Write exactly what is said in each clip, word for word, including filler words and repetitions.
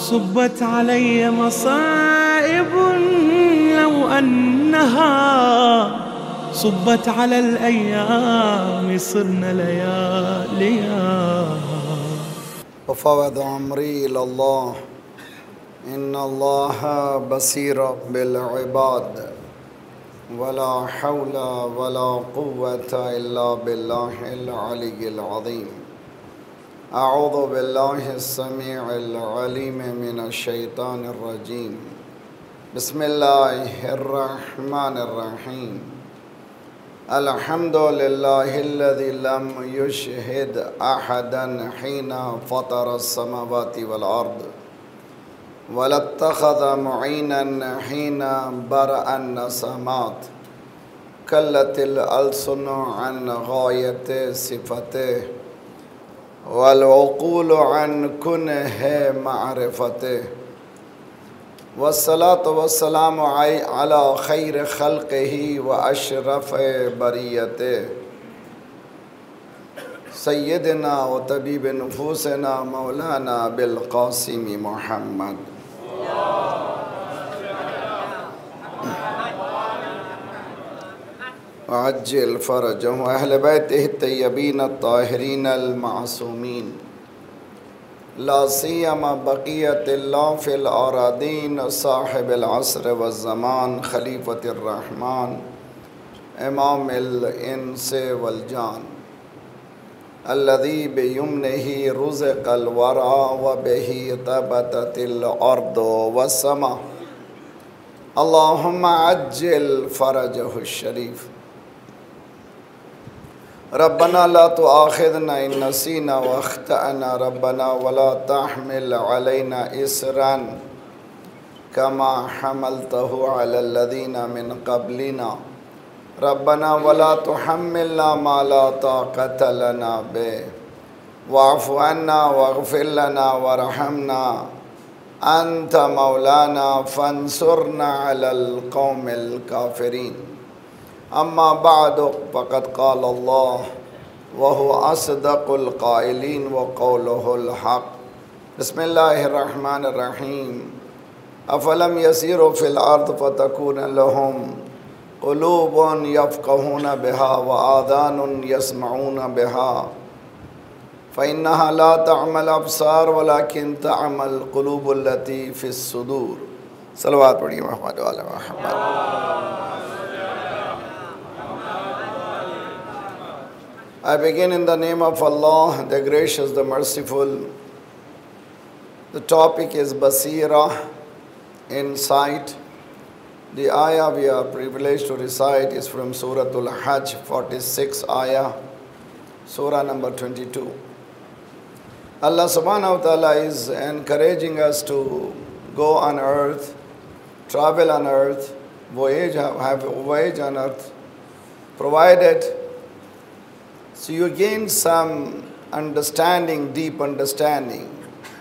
صبت علي مصائب لو أنها صبت على الأيام صرنا لياليا. وفوض أمري إلى الله إن الله بصير بالعباد ولا حول ولا قوة إلا بالله العلي العظيم. أعوذ بالله السميع العليم من الشيطان الرجيم. بسم الله الرحمن الرحيم. الحمد لله الذي لم يشهد أحدا حين فطر السماوات والأرض ولا اتخذ معينا حين برأ النسمات كلت الألسن عن غاية صفته والعقول عن كنه معرفته. والصلاة والسلام على خير خلقه وأشرف بريته سيدنا وطبيب نفوسنا مولانا بالقاسم محمد وعجل فرجه وأهل بيته الطيبين الطاهرين المعصومين لا سيما بقية الله في الأراضين صاحب العصر والزمان خليفة الرحمن إمام الإنس والجان الذي بيمنه رزق الورى وبه ثبتت الأرض والسماء. اللهم عجل فرجه الشريف. ربنا لا تؤاخذنا إن نسينا واخطأنا ربنا ولا تحمل علينا إصرا كما حملته على الذين من قبلنا ربنا ولا تحملنا ما لا طاقة لنا به واعف عنا واغفر لنا وارحمنا أنت مولانا فانصرنا على القوم الكافرين. أما بعد فقد قال الله وهو أصدق القائلين وقوله الحق. بسم الله الرحمن الرحيم. أفلم يسيروا في الأرض فتكون لهم قلوب يفقهون بها وآذان يسمعون بها فإنها لا تعمى الأبصار ولكن تعمى القلوب التي في الصدور. صلوات پڑھیے محمد وعلی محمد. I begin in the name of Allah, the gracious, the merciful. The topic is Basira, insight. The ayah we are privileged to recite is from Surah Al-Hajj, forty-six ayah, Surah number twenty-two. Allah subhanahu wa ta'ala is encouraging us to go on earth, travel on earth, voyage, have a voyage on earth, provided so you gain some understanding, deep understanding.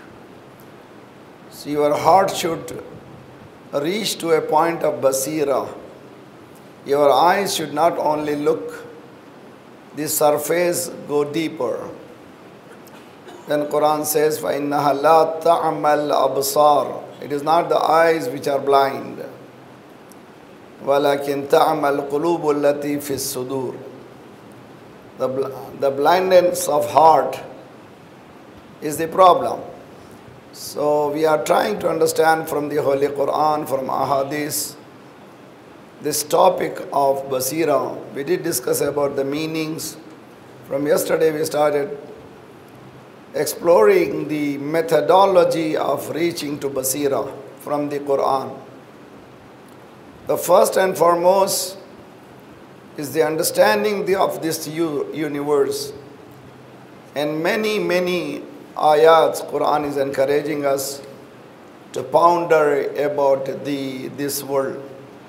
So your heart should reach to a point of basira. Your eyes should not only look the surface, go deeper. Then Quran says, فَإِنَّهَا لَا تَعْمَى الْأَبْصَارِ. It is not the eyes which are blind. وَلَكِنْ تَعْمَى الْقُلُوبُ الَّتِي فِي الصُّدُورِ. The, bl- the blindness of heart is the problem. So we are trying to understand from the Holy Quran, from Ahadith, this topic of Basira. We did discuss about the meanings. From yesterday we started exploring the methodology of reaching to Basira from the Quran. The first and foremost is the understanding of this universe. And many, many ayats, Quran is encouraging us to ponder about the, this world.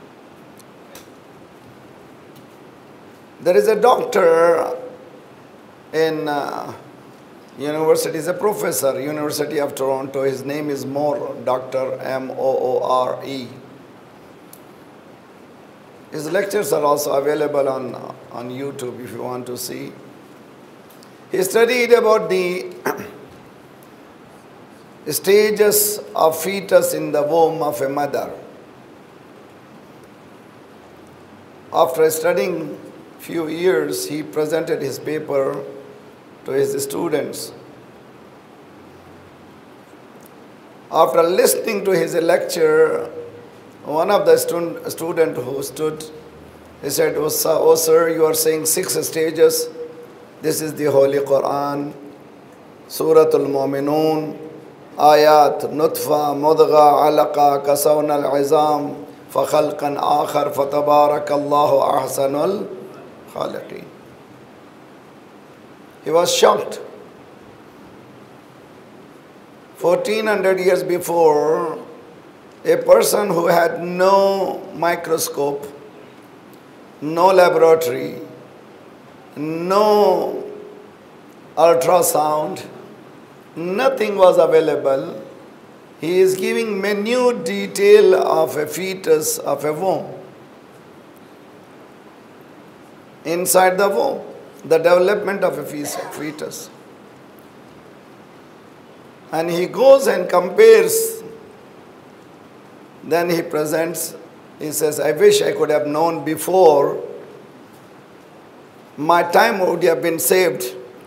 There is a doctor in uh, university, is a professor, University of Toronto. His name is Moore, Doctor M O O R E. His lectures are also available on, on YouTube if you want to see. He studied about the stages of fetus in the womb of a mother. After studying few years, he presented his paper to his students. After listening to his lecture, one of the student, student who stood, he said, oh, sir, oh sir, you are saying six stages. This is the Holy Quran, Suratul Mu'minun, Ayat, Nutfa, Mudgha, Alaqa, Kasawna al-Izam, فَخَلْقًا آخَرْ فَتَبَارَكَ اللَّهُ أَحْسَنُ الْخَالِقِينَ. He was shocked. fourteen hundred years before, a person who had no microscope, no laboratory, no ultrasound, nothing was available. He is giving minute detail of a fetus, of a womb. Inside the womb, the development of a fetus. And he goes and compares. Then he presents, he says, I wish I could have known before. My time would have been saved.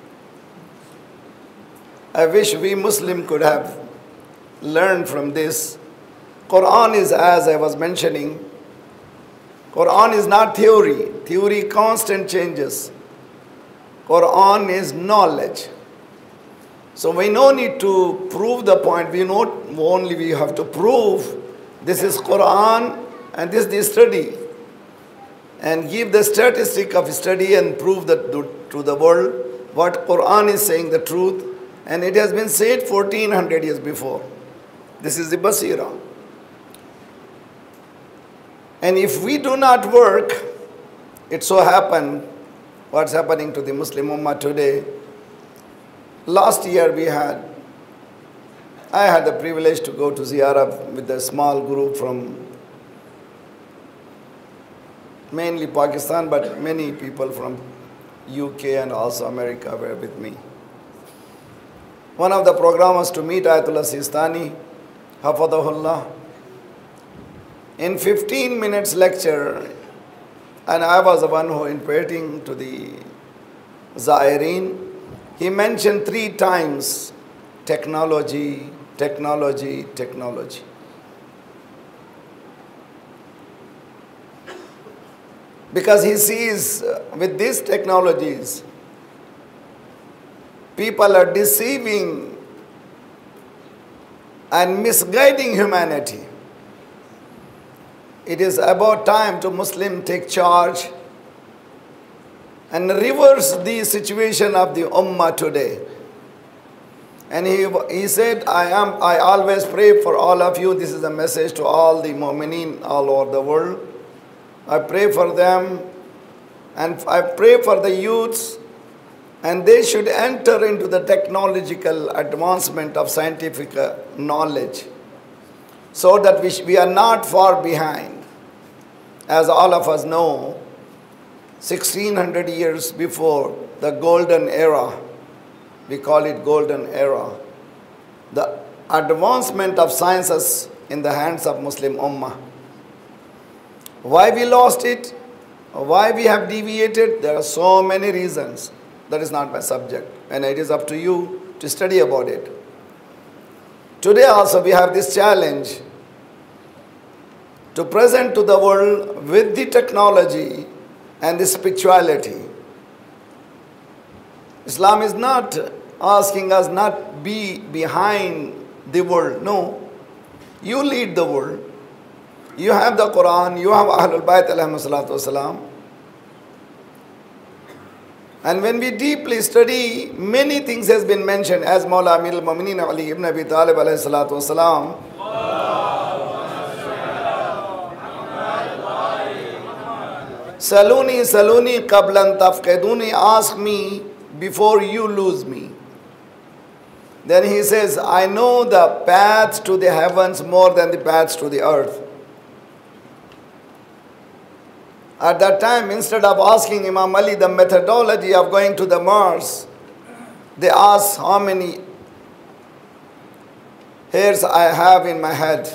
I wish we Muslim could have learned from this. Quran is, as I was mentioning, Quran is not theory. Theory constant changes. Quran is knowledge. So we no need to prove the point. We not only we have to prove this is Quran and this is the study. And give the statistic of study and prove that to the world what Quran is saying the truth. And it has been said fourteen hundred years before. This is the Basira. And if we do not work, it so happened, what's happening to the Muslim Ummah today. Last year we had, I had the privilege to go to Ziyarah with a small group from mainly Pakistan, but many people from U K and also America were with me. One of the programs was to meet Ayatollah Sistani, Hafadahullah. In fifteen minutes lecture, and I was the one who interpreting to the Zaireen, he mentioned three times technology, technology, technology. Because he sees with these technologies, people are deceiving and misguiding humanity. It is about time to Muslim take charge and reverse the situation of the Ummah today. And he, he said, I am. I always pray for all of you. This is a message to all the Mu'mineen all over the world. I pray for them and I pray for the youths, and they should enter into the technological advancement of scientific knowledge so that we, we are not far behind. As all of us know, sixteen hundred years before the golden era, we call it golden era, the advancement of sciences in the hands of Muslim Ummah. Why we lost it? Why we have deviated? There are so many reasons. That is not my subject, and it is up to you to study about it. Today also we have this challenge to present to the world with the technology and the spirituality. Islam is not asking us not be behind the world. No. You lead the world. You have the Quran, you have Ahlul Bayt alayhi salatu wasalam. And when we deeply study, many things has been mentioned, as Mawla Amir al-Mu'mineen Ali ibn Abi Talib alayhi salatu wasalam. Saluni, saluni qablan tafqiduni, ask me before you lose me. Then he says, I know the path to the heavens more than the paths to the earth. At that time, instead of asking Imam Ali the methodology of going to the Mars, they asked how many hairs I have in my head.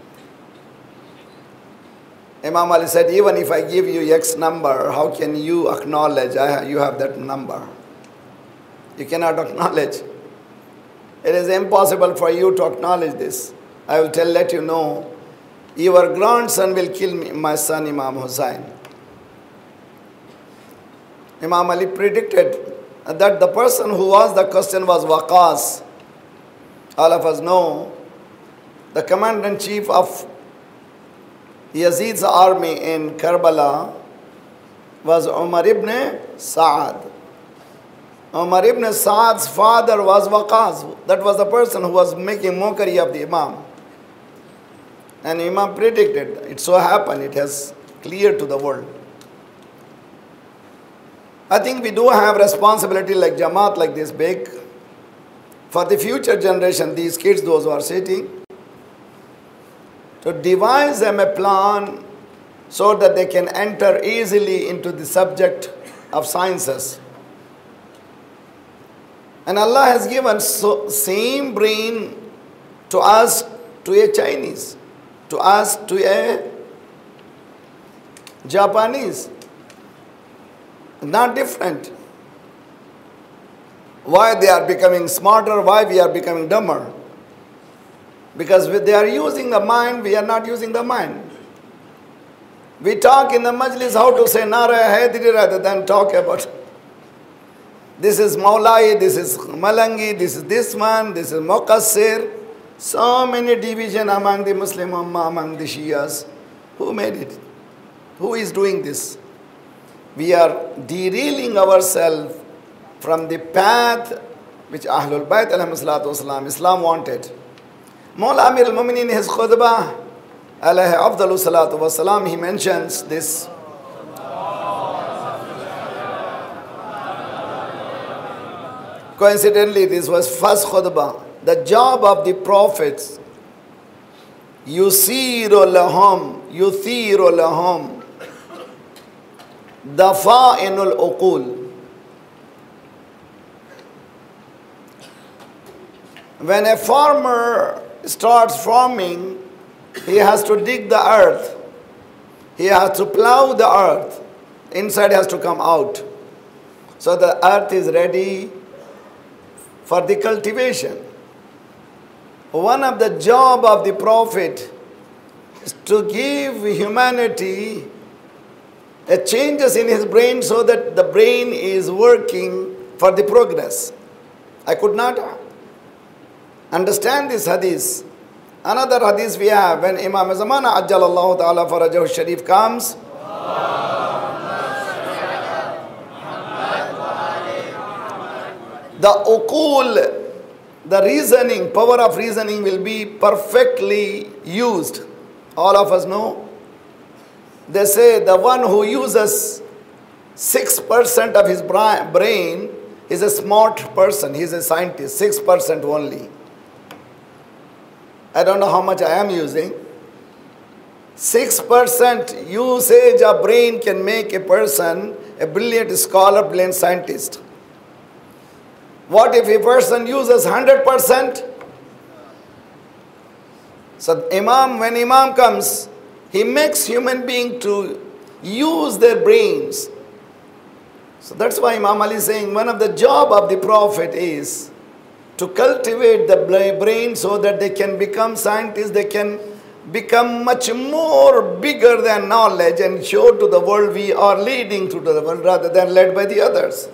Imam Ali said, even if I give you X number, how can you acknowledge I, you have that number? You cannot acknowledge. It is impossible for you to acknowledge this. I will tell, let you know, your grandson will kill me, my son Imam Hussain. Imam Ali predicted that the person who asked the question was Waqas. All of us know the commander-in-chief of Yazid's army in Karbala was Umar ibn Sa'ad. Umar ibn Sa'ad's father was Waqas. That was the person who was making mockery of the Imam. And Imam predicted, it so happened, it has cleared to the world. I think we do have responsibility like Jamaat, like this big, for the future generation, these kids, those who are sitting, to devise them a plan so that they can enter easily into the subject of sciences. And Allah has given so same brain to us, to a Chinese, to us, to a Japanese. Not different. Why they are becoming smarter, why we are becoming dumber? Because they are using the mind, we are not using the mind. We talk in the majlis how to say Nara Haidri rather than talk about this is Maulai, this is Malangi, this is this one, this is Muqassir. So many division among the Muslim Ummah, among the Shias. Who made it? Who is doing this? We are derailing ourselves from the path which Ahlul Bayt alayhi salatu wasalam, Islam wanted. Mawla Amir al-Mu'minin in his khutbah, alayhi afdalu salatu wasalam, he mentions this. Coincidentally, this was first khutbah. The job of the prophets, yusiru lahum, yuthiru lahum, dafa'inul uqul. When a farmer starts farming, he has to dig the earth. He has to plow the earth. Inside has to come out. So the earth is ready for the cultivation. One of the job of the prophet is to give humanity a changes in his brain so that the brain is working for the progress. I could not understand this hadith. Another hadith we have, when Imam Zamana Ajjalallahu Ta'ala Farajahu Sharif comes, the uqul, the reasoning, power of reasoning will be perfectly used. All of us know. They say the one who uses six percent of his brain is a smart person. He is a scientist, six percent only. I don't know how much I am using. six percent usage of brain can make a person a brilliant scholar, brilliant scientist. What if a person uses one hundred percent? So Imam, when Imam comes, he makes human being to use their brains. So that's why Imam Ali is saying one of the job of the Prophet is to cultivate the brain so that they can become scientists, they can become much more bigger than knowledge and show to the world we are leading to the world rather than led by the others.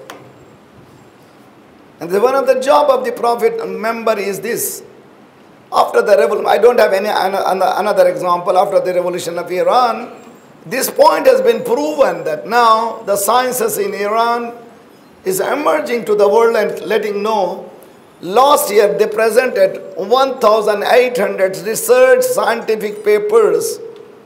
And one of the job of the Prophet member is this. After the revolution, I don't have any another example. After the revolution of Iran, this point has been proven that now the sciences in Iran is emerging to the world and letting know. Last year they presented one thousand eight hundred research scientific papers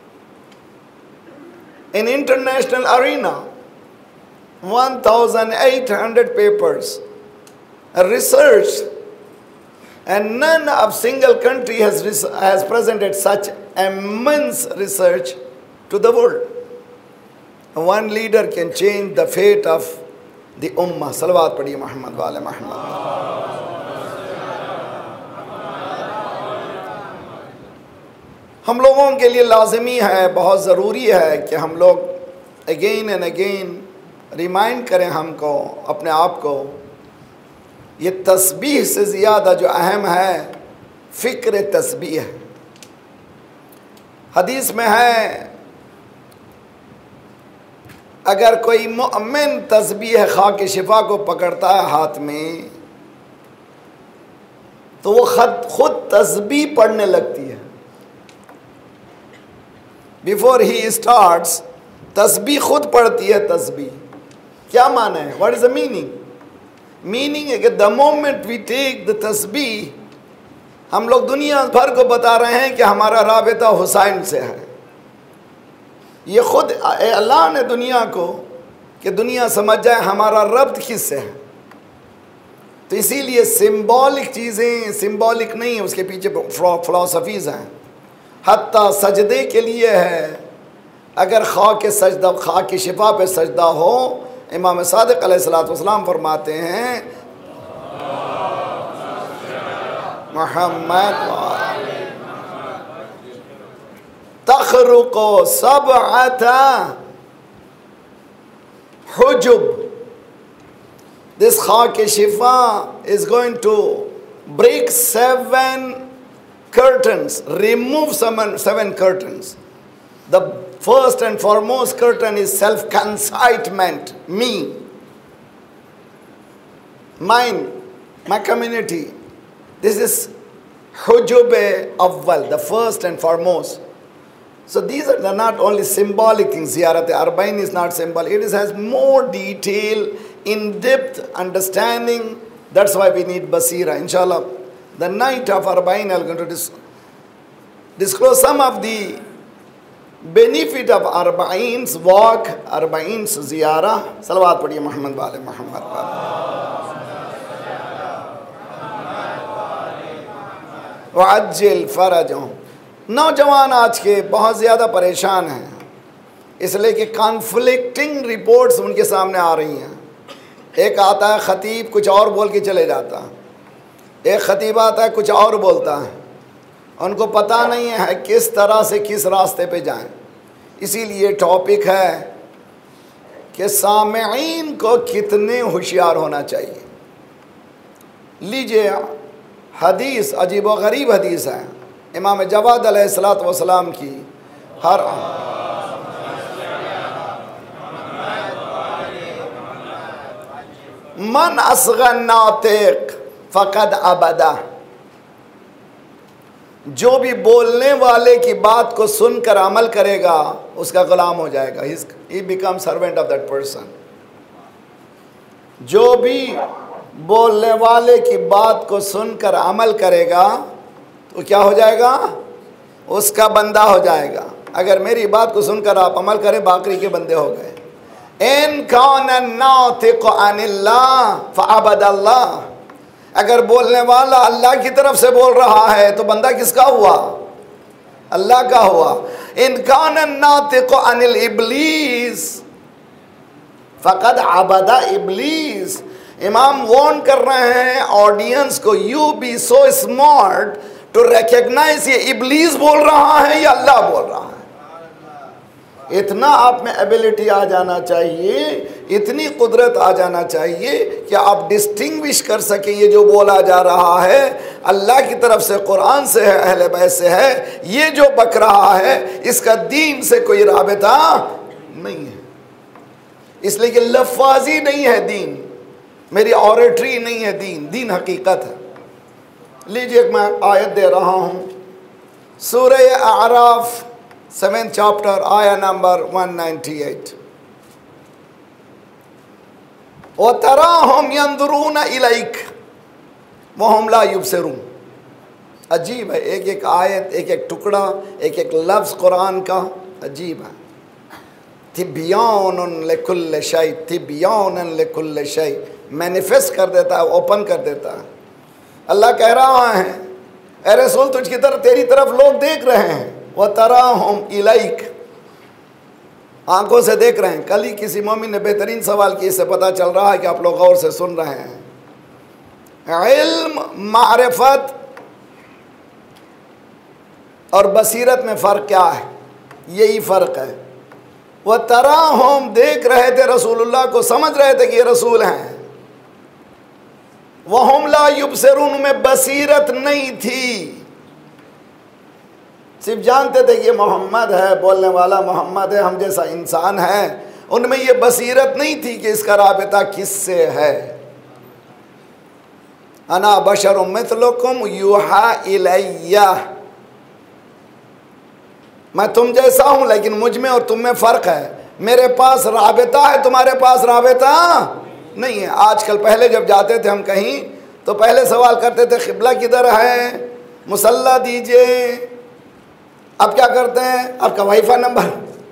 in international arena. one thousand eight hundred papers. Research, and none of single country has, has presented such immense research to the world. One leader can change the fate of the Ummah. Salawat Padi Muhammad wa ala Muhammad. हम लोगों के लिए लाजमी है, बहुत ज़रूरी है कि हम लोग अगेन एंड अगेन रिमाइंड करें हमको, अपने आप को, ये तस्बीह से ज़्यादा जो अहम है फ़िक्र तस्बीह है। हदीस में है अगर कोई मोमिन तस्बीह खाक शिफा को पकड़ता है हाथ में तो वो खुद खुद तस्बीह पढ़ने लगती है। बिफोर ही स्टार्ट्स तस्बीह खुद पढ़ती है। तस्बीह क्या माना है? What is the meaning? Meaning है कि the moment we take the tasbih, हम लोग दुनिया भर को बता रहे हैं कि हमारा राबिता हुसैन से है। ये खुद अल्लाह ने दुनिया को, कि दुनिया समझ जाए हमारा रब्त किससे है। तो इसीलिए सिंबॉलिक चीज़ें, सिंबॉलिक नहीं है, उसके पीछे फ़िलॉसफीज़ हैं। हत्ता सजदे के लिए है, अगर खा के सजदा, खा की शिफा पे सजदा हो, इमाम सादिक अलैहिस्सलातु वस्सलाम फरमाते हैं Mohammad तखरुको सबअता हुजुब, this khak shifa is going to break seven curtains, remove seven, seven curtains. The first and foremost curtain is self-concitement, me, mine, my community. This is hujub awwal, the first and foremost. So these are not only symbolic things. Ziyarat Arba'in is not symbolic. It is, has more detail, in-depth understanding. That's why we need basira. Inshallah, the night of Arba'in, I'm going to dis disclose some of the benefit of Arba'in's walk, Arba'in's ziyarah. Salawat padhiye Muhammad wale Muhammad wale. Wa'ajjil farajahum. नौजवान आज के बहुत ज़्यादा परेशान हैं, इसलिए कि conflicting reports उनके सामने आ रही हैं। एक आता है ख़तीब कुछ और बोल के चले जाता है, एक ख़तीब आता है कुछ और बोलता है, उनको पता नहीं है किस तरह से किस रास्ते पे जाएं। इसीलिए टॉपिक है कि सामईन को कितने होशियार होना चाहिए। लीजिए, हदीस अजीब व गरीब हदीस है इमाम जवाद अलैहिस्सलातु वस्सलाम की। हर मन असगन नातिक फ़क़द अबदा, जो भी बोलने वाले की बात को सुनकर अमल करेगा उसका गुलाम हो जाएगा। He become servant of that person. जो भी बोलने वाले की बात को सुनकर अमल करेगा तो क्या हो जाएगा? उसका बंदा हो जाएगा। अगर मेरी बात को सुनकर आप अमल करें, बाकरी के बंदे हो गए। इन कान नातिक़ अनिल्लाह फ़अबदल्लाह, अगर बोलने वाला अल्लाह की तरफ से बोल रहा है तो बंदा किसका हुआ? अल्लाह का हुआ। इन कान नातिक़ अनिल इब्लीस फ़क़द अबदा इब्लीस। इमाम वार्न कर रहे हैं ऑडियंस को, you be so smart to recognise ये इब्लीस बोल रहा है या अल्लाह बोल रहा है। इतना आप में एबिलिटी आ जाना चाहिए, इतनी कुदरत आ जाना चाहिए कि आप डिस्टिंग्विश कर सकें ये जो बोला जा रहा है अल्लाह की तरफ से, कुरान से है, अहले बैत से है। ये जो बक रहा है इसका दीन से कोई राबिता नहीं है, इसलिए कि लफ्ज़ी नहीं है दीन, मेरी ऑरेटरी नहीं है दीन, दीन हकीकत है। लीजिए, मैं आयत दे रहा हूँ, सूरह आराफ सेवेंथ चैप्टर आया नंबर वन नाइन्टी एट। व तराहुम यंदुरून इलैक वहुम ला युबसिरून। अजीब है, एक एक आयत, एक एक टुकड़ा, एक एक लफ्ज़ कुरान का अजीब है। तिब्यानुन लिकुल्लि शै, तिब्यानुन लिकुल्लि शै, मैनिफेस्ट कर देता है, ओपन कर देता है। अल्लाह कह रहा है, ए रसूल तुझकी तरफ, तेरी तरफ लोग देख रहे हैं। व तराहुम इलैक, आंखों से देख रहे हैं। कल ही किसी मोमिन ने बेहतरीन सवाल किया, इससे पता चल रहा है कि आप लोग गौर से सुन रहे हैं। इल्म, मारिफत, और बसीरत में फ़र्क क्या है? यही फ़र्क है। वह तरा हम देख रहे थे रसूलुल्लाह को, समझ रहे थे कि ये रसूल हैं। वह हम ला युबसिरून, में बसीरत नहीं थी, सिर्फ जानते थे कि ये मोहम्मद है, बोलने वाला मोहम्मद है, हम जैसा इंसान है। उनमें ये बसीरत नहीं थी कि इसका राबिता किससे है। अना बशरुम मिथलुकुम युहा इलैया, मैं तुम जैसा हूं लेकिन मुझ में और तुम में फ़र्क है। मेरे पास राबिता है, तुम्हारे पास राबिता नहीं है। आजकल, पहले जब जाते थे हम कहीं तो पहले सवाल करते थे क़िबला किधर है, मुसल्ला दीजिए। अब क्या करते हैं, आपका वाईफाई नंबर,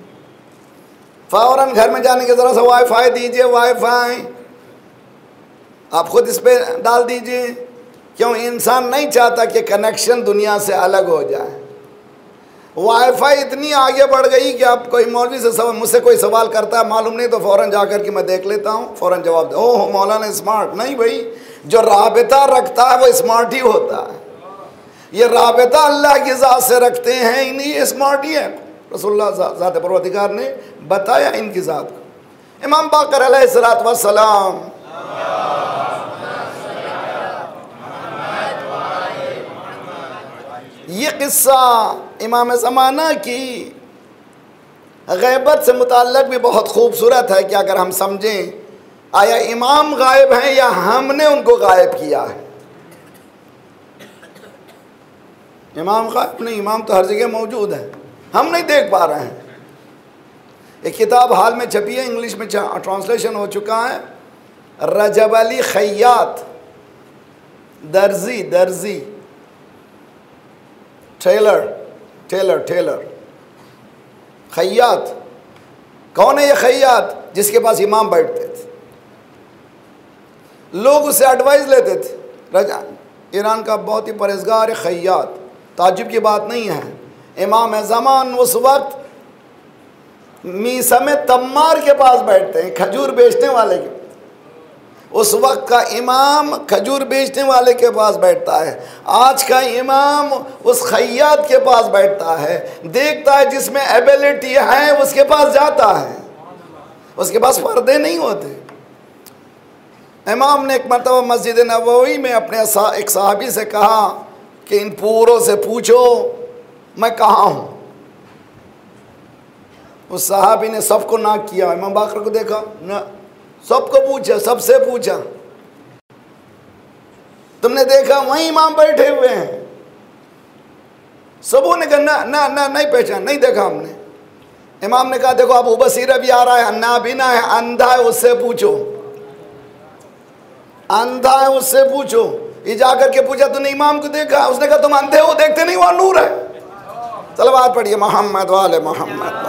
फ़ौरन घर में जाने के ज़रा सा वाईफाई दीजिए, वाईफाई आप खुद इस पर डाल दीजिए। क्यों? इंसान नहीं चाहता कि कनेक्शन दुनिया से अलग हो जाए। वाईफाई इतनी आगे बढ़ गई कि आप कोई मौलवी से सवाल, मुझसे कोई सवाल करता है मालूम नहीं तो फ़ौरन जाकर के मैं देख लेता हूँ, फ़ौरन जवाब दे। ओह मौलाना स्मार्ट। नहीं भाई, जो राबिता रखता है वो स्मार्ट ही होता है। ये राबिता अल्लाह की ज़ात से रखते हैं, इन्हीं स्मार्ट ही है। रसूलुल्लाह ज़ात परवरदिगार ने बताया इनकी ज़ात को। इमाम बाक़र अलैहिस्सलातु वस्सलाम, ये किस्सा इमाम ज़माना की ग़ैबत से मुताल्लिक़ भी बहुत खूबसूरत है कि अगर हम समझें, आया इमाम गायब हैं या हमने उनको गायब किया है। इमाम गायब नहीं, इमाम तो हर जगह मौजूद है, हम नहीं देख पा रहे हैं। एक किताब हाल में छपी है, इंग्लिश में ट्रांसलेशन हो चुका है, रजब अली खैयात, दर्जी दर्जी टेलर टेलर टेलर खैयात। कौन है ये खैयात? जिसके पास इमाम बैठते थे, लोग उससे एडवाइस लेते थे। रजा ईरान का बहुत ही परहेजगार खैयात, ताज्जुब की बात नहीं है। इमाम ज़मान उस वक्त मीसम तम्मार के पास बैठते हैं, खजूर बेचने वाले के। उस वक्त का इमाम खजूर बेचने वाले के पास बैठता है, आज का इमाम उस खैयात के पास बैठता है। देखता है जिसमें एबिलिटी है उसके पास जाता है, उसके पास पर्दे नहीं होते। इमाम ने एक मरतबा मस्जिद नबवी में अपने एक साहबी से कहा कि इन पूरों से पूछो मैं कहाँ हूँ। उस साहबी ने सबको नाक किया, इमाम बाकर को देखा ना, सबको पूछा, सबसे पूछा, तुमने देखा वहीं इमाम बैठे हुए हैं। सबों ने कहा ना ना ना नहीं पहचान, नहीं देखा हमने। इमाम ने कहा देखो अबू बसीरा भी आ रहा है, अन्ना बिना है, अंधा है, उससे पूछो, अंधा है उससे पूछो। ये जाकर के पूछा तूने इमाम को देखा? उसने कहा तुम अंधे हो, देखते नहीं वहाँ नूर है। सलवात पढ़िए मोहम्मद वाले मोहम्मद।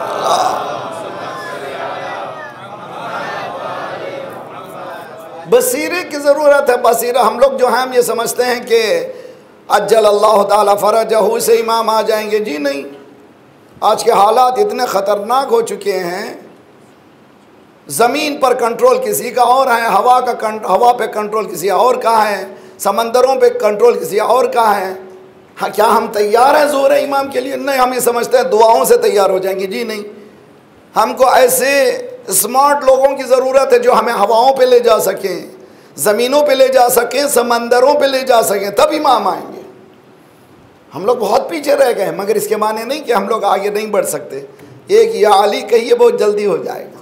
बसीरे की ज़रूरत है। बसीरा हम लोग जो हैं हम ये समझते हैं कि अज्जल अल्लाह ताला फरजहू से इमाम आ जाएंगे। जी नहीं, आज के हालात इतने ख़तरनाक हो चुके हैं। ज़मीन पर कंट्रोल किसी का और है, हवा का हवा पे कंट्रोल किसी और का है, समंदरों पे कंट्रोल किसी और का है। हाँ, क्या हम तैयार हैं ज़ोर इमाम के लिए? नहीं, हम ये समझते हैं दुआओं से तैयार हो जाएंगे। जी नहीं, हमको ऐसे स्मार्ट लोगों की ज़रूरत है जो हमें हवाओं पे ले जा सकें, ज़मीनों पे ले जा सकें, समंदरों पे ले जा सकें, तब इमाम आएंगे। हम लोग बहुत पीछे रह गए, मगर इसके माने नहीं कि हम लोग आगे नहीं बढ़ सकते। एक या अली कहिए, बहुत जल्दी हो जाएगा,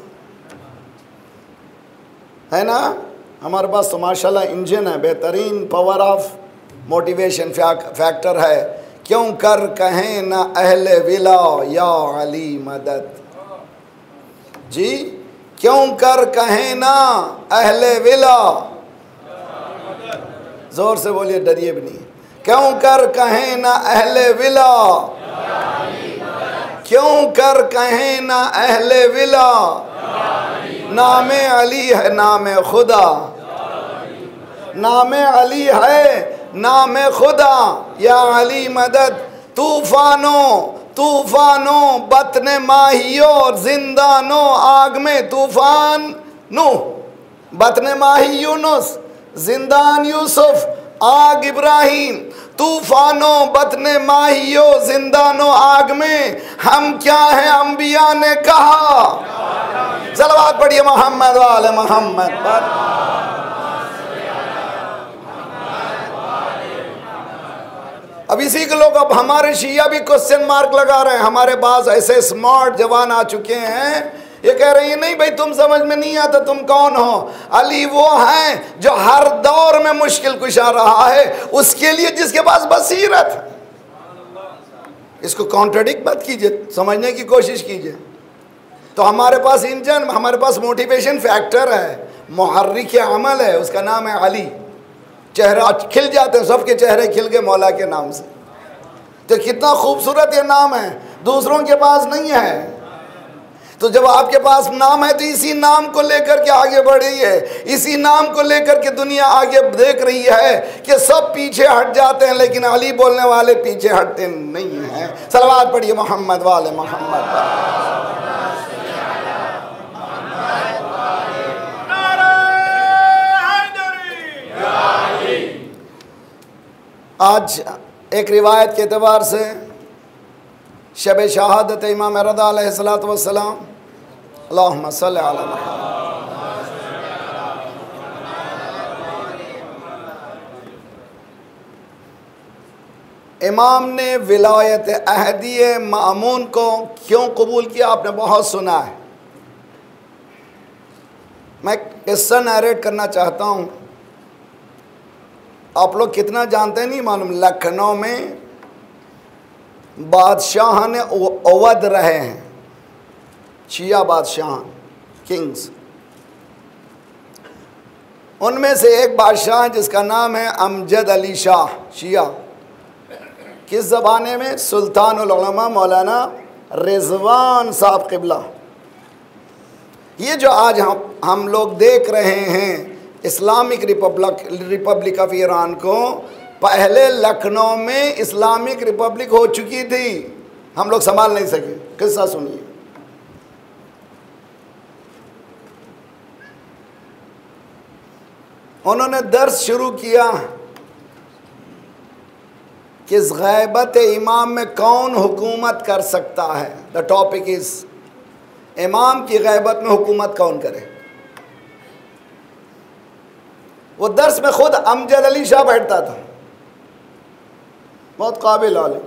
है ना। हमारे पास तो माशाल्लाह इंजन है, बेहतरीन पावर ऑफ मोटिवेशन फैक्टर है। क्यों कर कहें ना अहले विला या अली मदद। जी, क्यों कर कहें ना अहले विला, जोर से बोलिए, डरिए भी नहीं। क्यों कर कहें ना अहले विला, क्यों कर कहें ना अहले विला, नामे अली है नामे खुदा, नामे अली है नामे खुदा, या अली मदद। तूफानों तूफानों बतने माहियो और जिंदानो आग में तूफान नूह, बतने माही यूनुस, जिंदान यूसुफ, आग इब्राहिम। तूफानों बतने माहियो जिंदानो आग में, हम क्या हैं अंबिया ने कहा। सलवात पढ़िए मोहम्मद वाले मोहम्मद पर। अब इसी के लोग, अब हमारे शिया भी क्वेश्चन मार्क लगा रहे हैं। हमारे पास ऐसे स्मार्ट जवान आ चुके हैं, ये कह रहे हैं नहीं भाई तुम समझ में नहीं आता, तुम कौन हो। अली वो हैं जो हर दौर में मुश्किल कुशा रहा है, उसके लिए जिसके पास बसीरत। इसको कॉन्ट्रडिक्ट मत कीजिए, समझने की कोशिश कीजिए। तो हमारे पास इंजन, हमारे पास मोटिवेशन फैक्टर है, मुहर्रिक अमल है, उसका नाम है अली। चेहरा खिल जाते हैं, सबके चेहरे खिल गए मौला के नाम से। तो कितना खूबसूरत ये नाम है, दूसरों के पास नहीं है। तो जब आपके पास नाम है तो इसी नाम को लेकर के आगे बढ़ रही है, इसी नाम को लेकर के दुनिया आगे देख रही है कि सब पीछे हट जाते हैं, लेकिन अली बोलने वाले पीछे हटते नहीं हैं। सलवात पढ़िए मोहम्मद वाले मोहम्मद। आज एक रिवायत के एतबार से शब शहादत इमाम रज़ा अलैहिस्सलातु वस्सलाम, अल्लाहुम्मा सल्लि अला मुहम्मद। इमाम ने विलायत अहदिय मामून को क्यों कबूल किया, आपने बहुत सुना है। मैं किस्सा नरेट करना चाहता हूँ। आप लोग कितना जानते हैं नहीं मालूम, लखनऊ में बादशाह ने अवध रहे हैं, शिया बादशाह किंग्स। उनमें से एक बादशाह जिसका नाम है अमजद अली शाह शिया। किस ज़माने में? सुल्तानुल उलमा मौलाना रिजवान साहब क़िबला। ये जो आज हम हम लोग देख रहे हैं Islamic republic republic of Iran को, पहले लखनऊ में इस्लामिक रिपब्लिक हो चुकी थी, हम लोग संभाल नहीं सके। किस्सा सुनिए। उन्होंने दर्स शुरू किया कि इस गैबत इमाम में कौन हुकूमत कर सकता है। द टॉपिक इज इमाम की गैबत में हुकूमत कौन करे। वो दर्स में खुद अमजद अली शाह बैठता था, बहुत काबिल आलिम।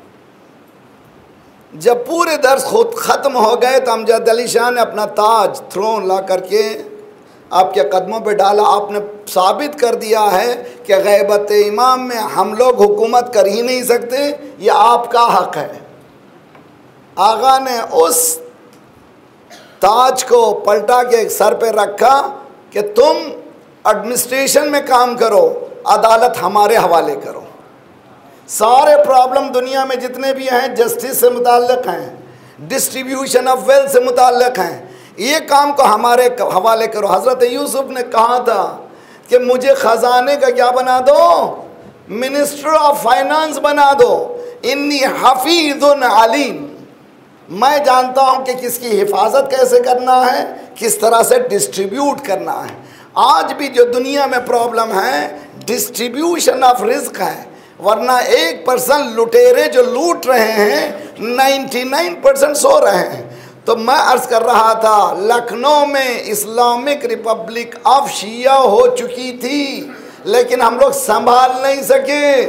जब पूरे दर्स खुद ख़त्म हो गए तो अमजद अली शाह ने अपना ताज थ्रोन ला करके आपके कदमों पे डाला। आपने साबित कर दिया है कि गैबत इमाम में हम लोग हुकूमत कर ही नहीं सकते, ये आपका हक है। आगा ने उस ताज को पलटा के सर पे रखा कि तुम एडमिनिस्ट्रेशन में काम करो, अदालत हमारे हवाले करो। सारे प्रॉब्लम दुनिया में जितने भी हैं जस्टिस से मुताल्लिक हैं, डिस्ट्रीब्यूशन ऑफ वेल्थ से मुताल्लिक हैं, ये काम को हमारे हवाले करो। हज़रत यूसुफ ने कहा था कि मुझे ख़जाने का क्या बना दो, मिनिस्टर ऑफ फाइनेंस बना दो। इन्नी हफीज़ुन अलीम, मैं जानता हूँ कि किसकी हिफाजत कैसे करना है, किस तरह से डिस्ट्रीब्यूट करना है। आज भी जो दुनिया में प्रॉब्लम है डिस्ट्रीब्यूशन ऑफ रिस्क है, वरना एक परसेंट लुटेरे जो लूट रहे हैं, नाइन्टी नाइन परसेंट सो रहे हैं। तो मैं अर्ज कर रहा था, लखनऊ में इस्लामिक रिपब्लिक ऑफ शिया हो चुकी थी, लेकिन हम लोग संभाल नहीं सके,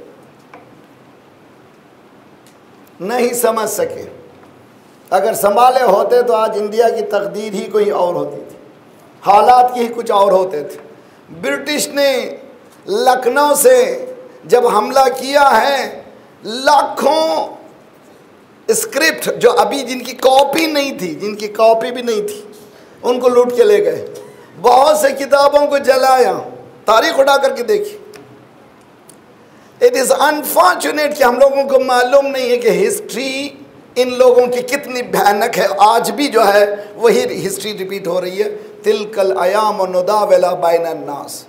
नहीं समझ सके। अगर संभाले होते तो आज इंडिया की तकदीर ही कोई और होती थी, हालात ही कुछ और होते थे। ब्रिटिश ने लखनऊ से जब हमला किया है, लाखों स्क्रिप्ट जो अभी जिनकी कॉपी नहीं थी, जिनकी कॉपी भी नहीं थी, उनको लूट के ले गए। बहुत से किताबों को जलाया, तारीख उठा करके देखी। इट इज़ अनफॉर्चुनेट कि हम लोगों को मालूम नहीं है कि हिस्ट्री इन लोगों की कितनी भयानक है। आज भी जो है वही हिस्ट्री रिपीट हो रही है। तिलकल अयाम नुदाविला बैनन नास,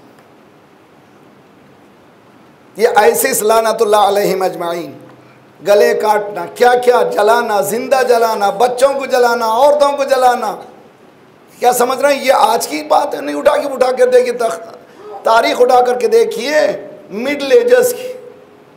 ये ऐसे लानतुल्लाह अलैहिम अजमाइन, गले काटना, क्या क्या जलाना, जिंदा जलाना, बच्चों को जलाना, औरतों को जलाना, क्या समझ रहे हैं? ये आज की बात है, नहीं। उठा के उठा कर देखिए, तारीख उठा करके देखिए मिडिल एजर्स की,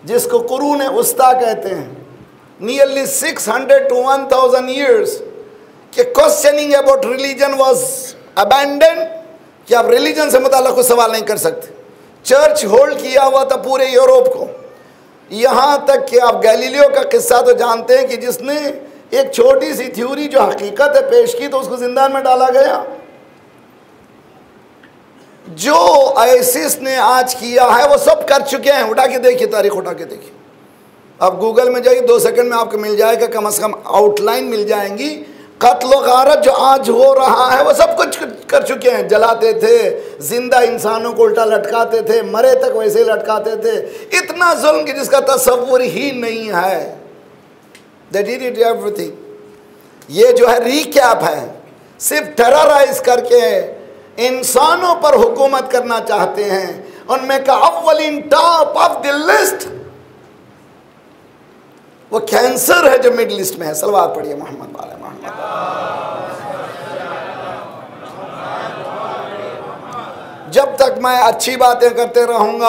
जिसको कुरून उस्ता कहते हैं, nearly six hundred to one thousand years के questioning about religion was abandon, कि आप रिलीजन से मुताल्लिक़ कोई सवाल नहीं कर सकते। चर्च होल्ड किया हुआ था पूरे यूरोप को, यहाँ तक कि आप गैलीलियो का किस्सा तो जानते हैं कि जिसने एक छोटी सी थ्योरी जो हकीकत है पेश की तो उसको जिंदान में डाला गया। जो आईसिस ने आज किया है वो सब कर चुके हैं। उठा के देखिए, तारीख उठा के देखिए, आप गूगल में जाइए, दो सेकंड में आपको मिल जाएगा, कम से कम आउटलाइन मिल जाएंगी। कत्ल गारत जो आज हो रहा है वो सब कुछ कर चुके हैं। जलाते थे, जिंदा इंसानों को उल्टा लटकाते थे, मरे तक वैसे ही लटकाते थे। इतना जुल्म कि जिसका तस्वुर ही नहीं है। They did it everything। ये जो है रिकैप है, सिर्फ टेरराइज करके इंसानों पर हुकूमत करना चाहते हैं। उनमें का अव्वलिन टॉप ऑफ द लिस्ट वो कैंसर है जो मिडिल ईस्ट में है। सलवात पढ़िए मोहम्मद वाले मोहम्मद। जब तक मैं अच्छी बातें करते रहूंगा,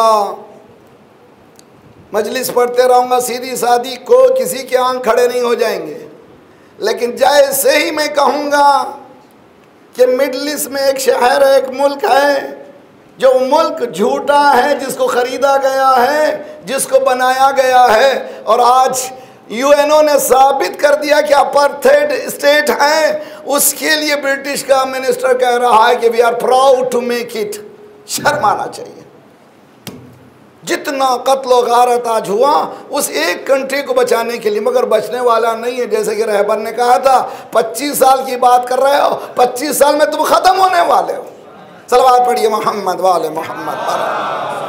मजलिस पढ़ते रहूंगा, सीधी सादी को किसी के आंख खड़े नहीं हो जाएंगे। लेकिन जैसे ही मैं कहूंगा कि मिडिल ईस्ट में एक शहर है, एक मुल्क है, जो मुल्क झूठा है, जिसको खरीदा गया है, जिसको बनाया गया है, और आज यूएनओ ने साबित कर दिया कि अपार्थाइड स्टेट है, उसके लिए ब्रिटिश का मिनिस्टर कह रहा है कि we are proud to make it. शर्म आना चाहिए। जितना कत्ल गारत आज हुआ उस एक कंट्री को बचाने के लिए, मगर बचने वाला नहीं है। जैसे कि रहबर ने कहा था, पच्चीस साल की बात कर रहे हो, पच्चीस साल में तुम खत्म होने वाले हो। सलवात पढ़िए मोहम्मद वाले Muhammad.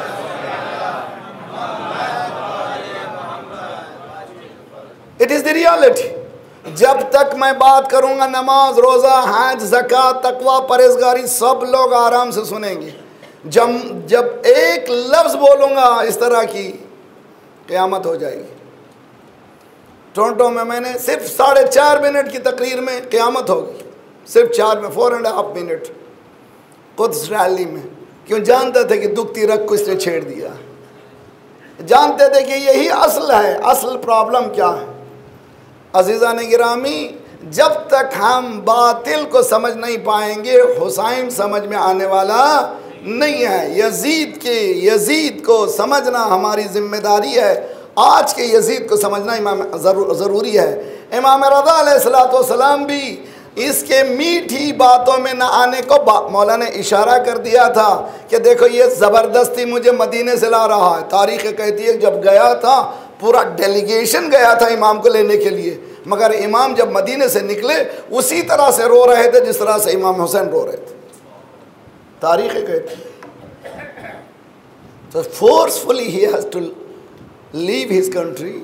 It is the reality. जब तक मैं बात करूंगा नमाज, रोजा, हज, ज़कात, तकवा, परहेजगारी, सब लोग आराम से सुनेंगे। जब जब एक लफ्ज बोलूंगा इस तरह की, क़यामत हो जाएगी। टोरंटो में मैंने सिर्फ साढ़े चार मिनट की तकरीर में क़यामत होगी, सिर्फ चार में, four and half minute, Quds rally में। क्यों? जानते थे कि दुखती रग को इसने छेड़ दिया, जानते थे कि यही असल है। असल प्रॉब्लम क्या है? अजीज़ान गिरामी, जब तक हम बातिल को समझ नहीं पाएंगे, हुसैन समझ में आने वाला नहीं है। यजीद के यजीद को समझना हमारी जिम्मेदारी है। आज के यजीद को समझना इमाम जरूर ज़रूरी है। इमाम रज़ा अलैहिस्सलाम भी इसके मीठी बातों में न आने को मौला ने इशारा कर दिया था कि देखो ये ज़बरदस्ती मुझे मदीने से ला रहा है। तारीख़ कहती है जब गया था पूरा डेलीगेशन गया था इमाम को लेने के लिए, मगर इमाम जब मदीने से निकले उसी तरह से रो रहे थे जिस तरह से इमाम हुसैन रो रहे थे। तारीख़ कहती है तो forcefully he has to leave his country.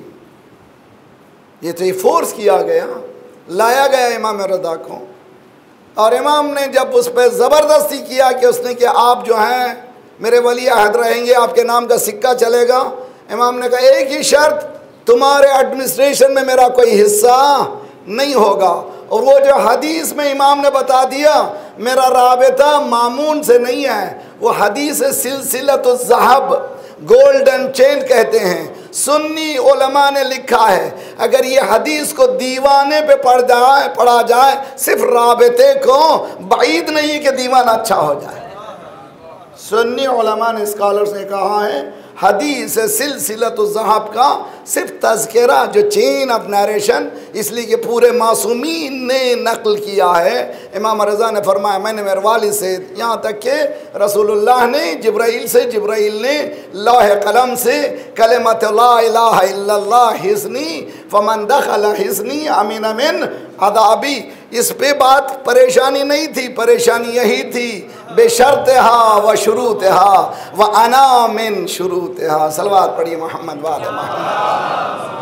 ये तो ये फोर्स किया गया, लाया गया इमाम रज़ा को, और इमाम ने जब उस पर ज़बरदस्ती किया कि उसने कि आप जो हैं मेरे वली अहद रहेंगे, आपके नाम का सिक्का चलेगा। इमाम ने कहा एक ही शर्त, तुम्हारे एडमिनिस्ट्रेशन में मेरा कोई हिस्सा नहीं होगा। और वो जो हदीस में इमाम ने बता दिया मेरा राबिता मामून से नहीं है, वो हदीस सिलसिलतुल ज़हब, गोल्डन चेन कहते हैं। सुन्नी उलमा ने लिखा है अगर ये हदीस को दीवाने पे पढ़ जाए पढ़ा जाए, सिर्फ राबिते को, बाईद नहीं है कि दीवाना अच्छा हो जाए। सुन्नी उलमा ने, स्कॉलर्स ने कहा है हदीस सिलसिलतुल ज़हब का सिर्फ तज़किरा, जो चेन ऑफ नरेशन, इसलिए कि पूरे मासूमीन ने नकल किया है। इमाम रज़ा ने फरमाया मैंने मेरे वालिद से, यहाँ तक कि रसूलुल्लाह ने जिब्राइल से, जिब्राइल ने लौह कलम से कलिमत ला इलाहा इल्लल्लाह हिस्नी फमन दखल हिस्नी अमीन मिन अदाबी, इस पे बात परेशानी नहीं थी, परेशानी यही थी बेशर्तहा व शुरूतहा व अना मिन शुरूतहा। सलवात पढ़िए मोहम्मद वाले मोहम्मद।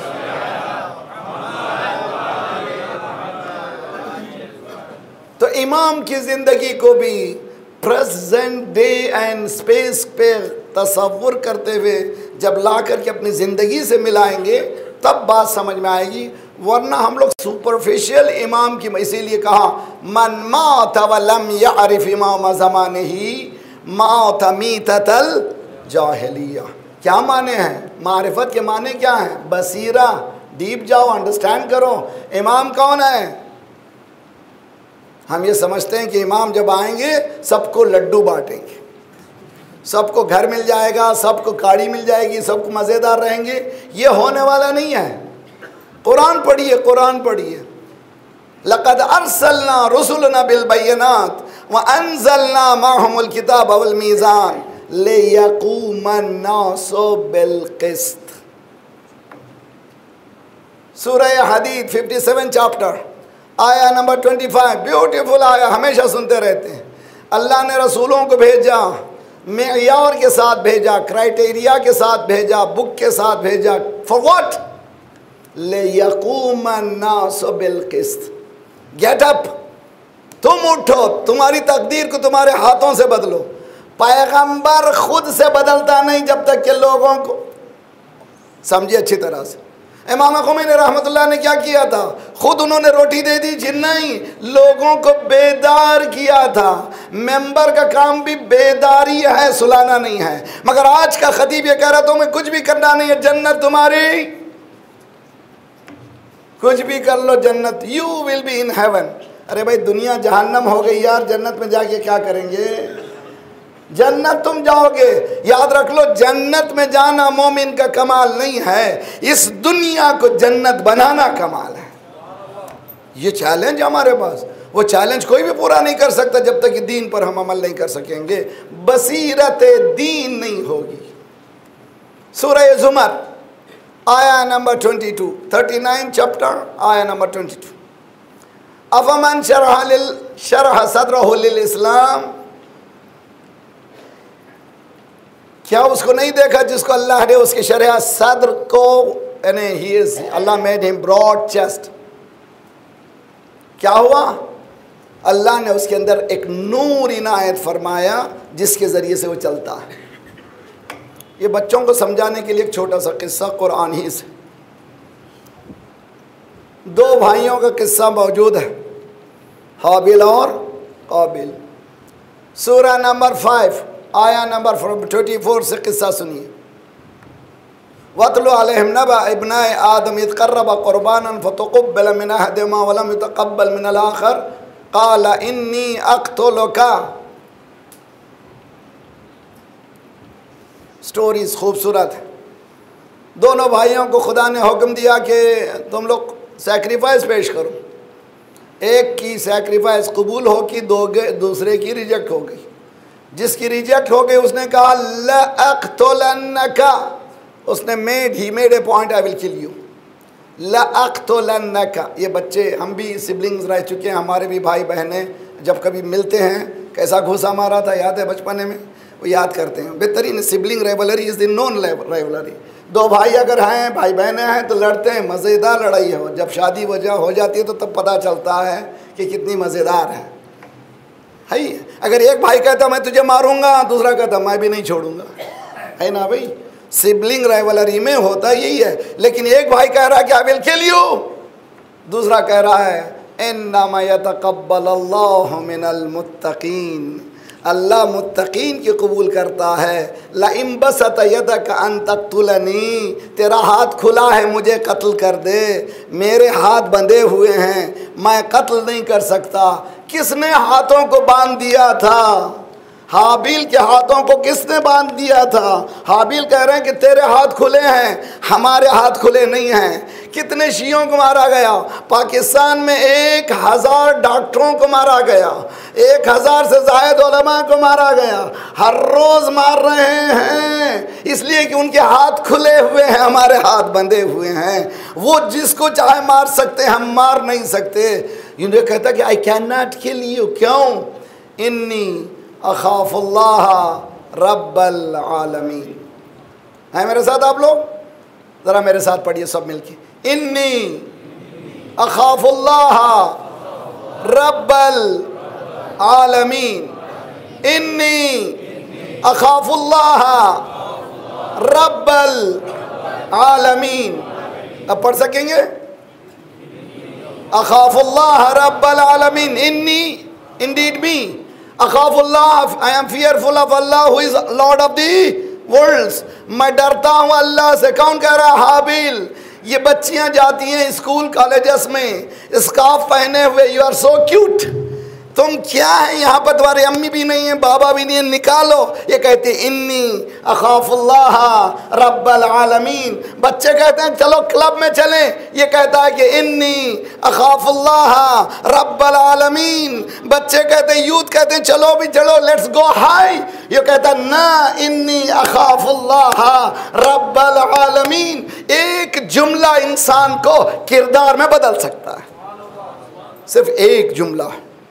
तो इमाम की ज़िंदगी को भी प्रेजेंट डे एंड स्पेस पे तसव्वुर करते हुए जब ला करके अपनी ज़िंदगी से मिलाएंगे तब बात समझ में आएगी, वरना हम लोग सुपरफिशियल इमाम की, इसीलिए कहा मन मात वलम यारिफ इमाम ज़मानिही मात मीततल जाहिलिया। क्या माने हैं? मारिफत के माने क्या हैं? बसीरा, डीप जाओ, अंडरस्टैंड करो। इमाम कौन है? हम ये समझते हैं कि इमाम जब आएंगे सबको लड्डू बांटेंगे, सबको घर मिल जाएगा, सबको काड़ी मिल जाएगी, सबको मज़ेदार रहेंगे। ये होने वाला नहीं है। कुरान पढ़िए, कुरान पढ़िए। लक़द अरसलना रुसुलना बिल बय्यिनात व अंज़लना माहुमुल किताब वल मीज़ान लियक़ूमन नासु बिल क़िस्त। सूरह हदीद सत्तावन चैप्टर आया नंबर पच्चीस। ब्यूटीफुल आया, हमेशा सुनते रहते हैं। अल्लाह ने रसूलों को भेजा, मेयार के साथ भेजा, क्राइटेरिया के साथ भेजा, बुक के साथ भेजा। For what? लियक़ूमन नासु बिल क़िस्त। गेट अप, तुम उठो, तुम्हारी तकदीर को तुम्हारे हाथों से बदलो। पैगंबर खुद से बदलता नहीं जब तक कि लोगों को समझिए अच्छी तरह से। इमाम खुमैनी रहमतुल्लाह ने क्या किया था? खुद उन्होंने रोटी दे दी थी? नहीं, लोगों को बेदार किया था। मेंबर का काम भी बेदारी है, सुलाना नहीं है। मगर आज का खतीब ये कह रहा तुम्हें कुछ भी करना नहीं है, जन्नत तुम्हारी, कुछ भी कर लो जन्नत, you will be in heaven. अरे भाई दुनिया जहन्नम हो गई यार, जन्नत में जाके क्या करेंगे? जन्नत तुम जाओगे, याद रख लो, जन्नत में जाना मोमिन का कमाल नहीं है, इस दुनिया को जन्नत बनाना कमाल है। ये चैलेंज हमारे पास, वो चैलेंज कोई भी पूरा नहीं कर सकता जब तक कि दीन पर हम अमल नहीं कर सकेंगे, बसीरत दीन नहीं होगी। सूरह ज़ुमर आया नंबर बाईस, उनतालीस चैप्टर आया नंबर बाईस। अफमन शरह लिल शरह सदरहु लिल इस्लाम, क्या उसको नहीं देखा जिसको अल्लाह ने उसके शरह सदर को, यानी he is, Allah made him broad chest. क्या हुआ? अल्लाह ने उसके अंदर एक नूर इनायत फरमाया जिसके ज़रिए से वो चलता है। ये बच्चों को समझाने के लिए एक छोटा सा किस्सा कुरान ही से। दो भाइयों का किस्सा मौजूद है, हाबिल और काबिल। सूरह नंबर फाइव आया नंबर चौबीस से किस्सा सुनिए। वतलु अलैहिम नबा इब्नाए आदम इज़ क़र्रबा क़ुरबानन फ़तुक़ुब्बिला मिन अहदिहिमा व लम युतक़ब्बल मिनल आख़र क़ाल इन्नी अक़्तुलुका। स्टोरीज खूबसूरत है। दोनों भाइयों को खुदा ने हुक्म दिया कि तुम लोग सैक्रिफाइस पेश करो। एक की सैक्रिफाइस कबूल हो की, दो दूसरे की रिजेक्ट हो गई। जिसकी रिजेक्ट हो गई उसने कहा लअक़्तुलन्नका, उसने made he made a point, I will kill you, लअक़्तुलन्नका। ये बच्चे, हम भी सिबलिंग्स रह चुके हैं, हमारे भी भाई बहनें जब कभी मिलते हैं कैसा घुसा मारा था, याद है बचपने में, वो याद करते हैं। बेहतरीन sibling rivalry is the non rivalry. दो भाई अगर हैं, भाई बहनें हैं तो लड़ते हैं, मज़ेदार लड़ाई हो। जब शादी वजह हो जाती है तो तब पता चलता है कि कितनी मज़ेदार है। है अगर एक भाई कहता मैं तुझे मारूंगा, दूसरा कहता मैं भी नहीं छोड़ूंगा, है ना भाई? सिबलिंग राइवलरी में होता यही है। लेकिन एक भाई कह रहा है कि आई विल किल यू, दूसरा कह रहा है इन्नमा यतक़ब्बलुल्लाहु मिनल मुत्तक़ीन, अल्लाह मुत्तकीन की कबूल करता है। लइन बसत यदक अन तक़्तुलनी, तेरा हाथ खुला है मुझे कत्ल कर दे, मेरे हाथ बंधे हुए हैं, मैं कत्ल नहीं कर सकता। किसने हाथों को बांध दिया था? हाबिल के हाथों को किसने बांध दिया था? हाबिल कह रहे हैं कि तेरे हाथ खुले हैं, हमारे हाथ खुले नहीं हैं। कितने शियों को मारा गया? पाकिस्तान में एक हज़ार डॉक्टरों को मारा गया, एक हज़ार से ज़ायद उलमा को मारा गया। हर रोज़ मार रहे हैं इसलिए कि उनके हाथ खुले हुए हैं, हमारे हाथ बंधे हुए हैं। वो जिसको चाहे मार सकते हैं, हम मार नहीं सकते। ये कहता कि I can not kill you, क्यों? इन्नी अख़ाफ़ुल्लाह रब्बल आलमीन। है मेरे साथ आप लोग? ज़रा मेरे साथ पढ़िए सब मिलके। इन्नी अख़ाफ़ुल्लाह रब्बल आलमीन, इन्नी अख़ाफ़ुल्लाह रब्बल आलमीन। अब पढ़ सकेंगे? अख़ाफ़ुल्लाह रब्बल आलमीन, इन्नी इंडीड मी, अख़ाफ़ुल्लाह, I am fearful of Allah who is Lord of the worlds. मैं डरता हूँ अल्लाह से। कौन कह रहा है? हाबिल। ये बच्चियां जाती हैं स्कूल कॉलेजेस में स्कार्फ पहने हुए, यू आर सो क्यूट। तुम क्या है यहाँ पर? तुम्हारी अम्मी भी नहीं है, बाबा भी नहीं है, निकालो। ये कहते इन्नी अखाफुल्लाह रब्बल आलमीन। बच्चे कहते हैं चलो क्लब में चलें, ये कहता है कि इन्नी अखाफुल्लाह रब्बल आलमीन। बच्चे कहते हैं, यूथ कहते हैं चलो भी चलो, लेट्स गो हाई। ये कहता है ना, इन्नी अखाफुल्लाह रब्बल आलमीन। एक जुमला इंसान को किरदार में बदल सकता है, सिर्फ एक जुमला।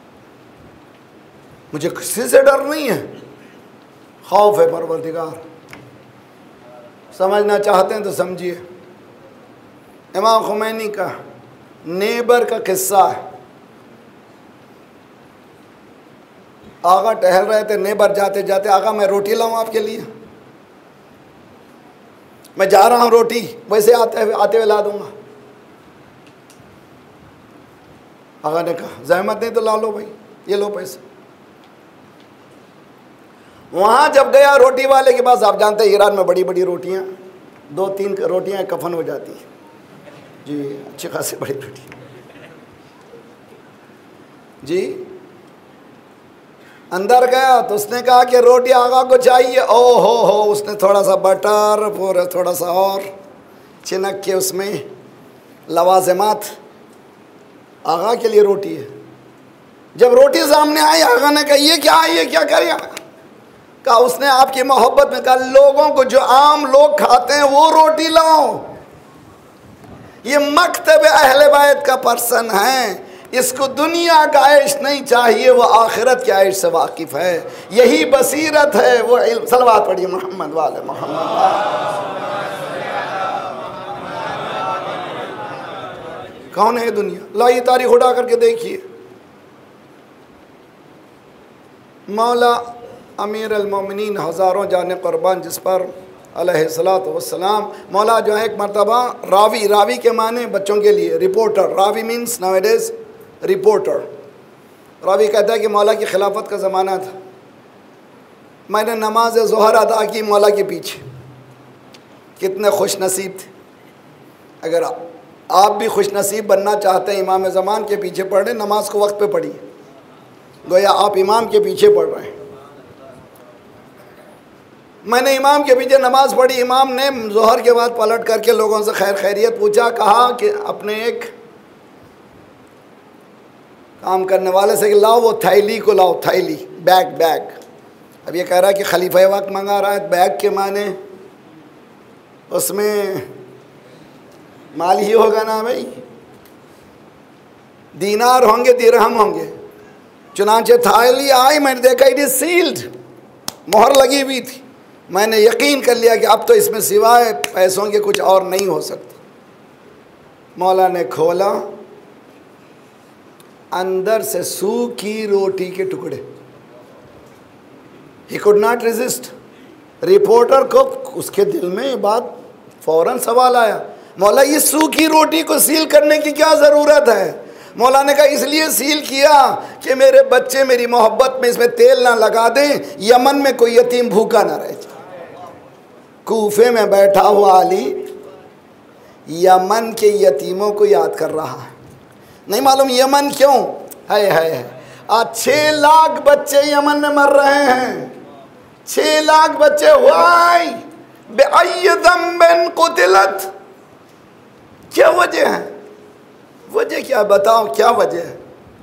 मुझे किसी से डर नहीं है, खौफ है परवरदिगार। समझना चाहते हैं तो समझिए। इमाम खुमैनी का नेबर का किस्सा है। आगा टहल रहे थे, नेबर जाते जाते, आगा मैं रोटी लाऊं आपके लिए? मैं जा रहा हूं, रोटी वैसे आते हुए आते हुए ला दूंगा। आगा ने कहा जहमत नहीं तो ला लो भाई, ये लो पैसे। वहाँ जब गया रोटी वाले के पास, आप जानते हैं ईरान में बड़ी बड़ी रोटियाँ, दो तीन रोटियाँ कफन हो जाती है जी, अच्छी खासी बड़ी रोटी जी। अंदर गया तो उसने कहा कि रोटी आगा को चाहिए। ओ हो हो, उसने थोड़ा सा बटर पूरा थोड़ा सा और छिनक के उसमें लवाज़िमात, आगा के लिए रोटी है। जब रोटी सामने आई, आगा ने कहा ये क्या है, ये क्या करें? कहा उसने आपकी मोहब्बत में कहा लोगों को जो आम लोग खाते हैं वो रोटी लाओ। ये मकतब अहले बैत का पर्सन है, इसको दुनिया का ऐश नहीं चाहिए, वो आखिरत के ऐश से वाकिफ है। यही बसीरत है, वो इल्म। सलवात पढ़िए मोहम्मद वाले मोहम्मद। कौन है दुनिया? लाइए तारीख उठा करके देखिए। मौला अमीर अल-मोमिनीन हज़ारों जाने कुर्बान जिस पर अलैहिस्सलातु वस्सलाम। मौला जो है एक मरतबा रावी, रावी के माने बच्चों के लिए रिपोर्टर, रावी मीन्स नाउअडेज रिपोर्टर। रावी कहता है कि मौला की खिलाफत का ज़माना था, मैंने नमाज ज़ोहर अदा की मौला के पीछे। कितने खुश नसीब थे। अगर आप भी खुश नसीब बनना चाहते हैं, इमाम ज़मान के पीछे पढ़ रहे, नमाज को वक्त पे पढ़िए, गोया आप इमाम के पीछे पढ़ रहे हैं। मैंने इमाम के पीछे नमाज़ पढ़ी। इमाम ने ज़ोहर के बाद पलट करके लोगों से खैर खैरियत पूछा। कहा कि अपने एक काम करने वाले से कि लाओ वो थैली को लाओ, थैली, बैग बैग। अब ये कह रहा है कि खलीफा वक्त मंगा रहा है, बैग के माने उसमें माल ही होगा ना भाई, दीनार होंगे, दिरहम होंगे। चुनांचे थैली आई, मैंने देखा इट इज सील्ड, मोहर लगी हुई थी। मैंने यकीन कर लिया कि अब तो इसमें सिवाय पैसों के कुछ और नहीं हो सकता। मौला ने खोला, अंदर से सूखी रोटी के टुकड़े। He could not resist. Reporter को उसके दिल में ये बात फौरन सवाल आया, मौला ये सूखी रोटी को सील करने की क्या ज़रूरत है? मौला ने कहा इसलिए सील किया कि मेरे बच्चे मेरी मोहब्बत में इसमें तेल ना लगा दें, यमन में कोई यतीम भूखा ना रह जाए। कूफे में बैठा हुआ अली यमन के यतीमों को याद कर रहा है। नहीं मालूम यमन क्यों है है आज छः लाख बच्चे यमन में मर रहे हैं। छः लाख बच्चे। वाई बेअय्य ज़ंबिन कुतिलत। क्या वजह है? वजह क्या बताओ, क्या वजह है?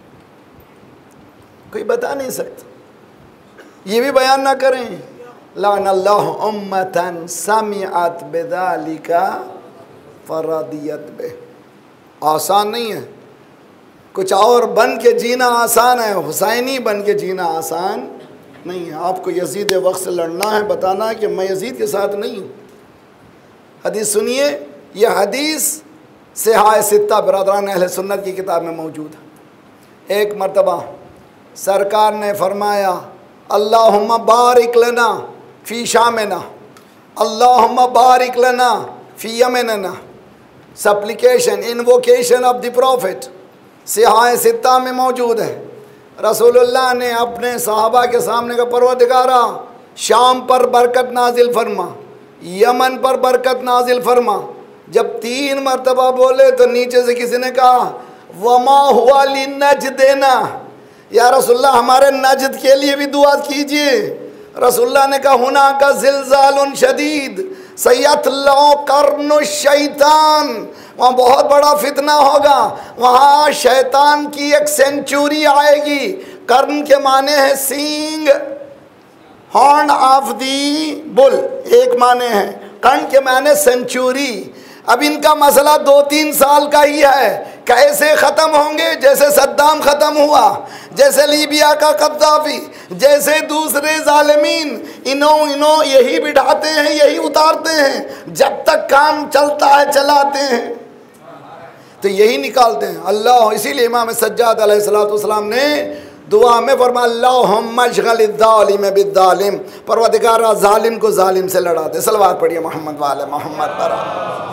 कोई बता नहीं सकता। ये भी बयान ना करें लानल्लाहु उम्मतन समिअत बिज़ालिका फरदियत बे। आसान नहीं है। कुछ और बन के जीना आसान है, हुसैनी बन के जीना आसान नहीं है। आपको यजीद वक्त से लड़ना है, बताना है कि मैं यजीद के साथ नहीं हूँ। हदीस सुनिए, यह हदीस सिहाए सित्ता बरदरान अहले सुन्नत की किताब में मौजूद है। एक मरतबा सरकार ने फरमाया अल्लाहुम्मा बारिक लना फ़ी शामिना, अल्लाहुम्मा बारिक लना फ़ी यमनिना। Supplication, invocation of the prophet सिहाए सित्ता में मौजूद है। रसूलुल्लाह ने अपने सहाबा के सामने का परवरदिगारा शाम पर बरकत नाजिल फरमा, यमन पर बरकत नाजिल फरमा। जब तीन मरतबा बोले तो नीचे से किसी ने कहा वमा हुआ ली नजद देना, या रसूलल्लाह हमारे नजद के लिए भी दुआ कीजिए। रसूलल्लाह ने कहा हुना का जिलजालुन शदीद सयतलौ कर्नु शैतान, वहाँ बहुत बड़ा फितना होगा, वहाँ शैतान की एक सेंचुरी आएगी। कर्न के माने हैं सींग, हॉर्न ऑफ दी बुल एक माने हैं, कर्ण के माने सेंचुरी। अब इनका मसला दो तीन साल का ही है, कैसे ख़त्म होंगे? जैसे सद्दाम ख़त्म हुआ, जैसे लीबिया का कद्दाफी, जैसे दूसरे जालिमीन, इनो इनो यही बिठाते हैं, यही उतारते हैं, जब तक काम चलता है चलाते हैं, तो यही निकालते हैं अल्लाह। इसीलिए इमाम सज्जाद अलैहिस्सलाम ने दुआ में फरमाया अल्लाहुम्मा अशग़िल ज़ालिम बिज़्ज़ालिम, परवरदिगार जालिम को जालिम से लड़ा दे। सलवात पढ़िए मोहम्मद वाले मोहम्मद पर।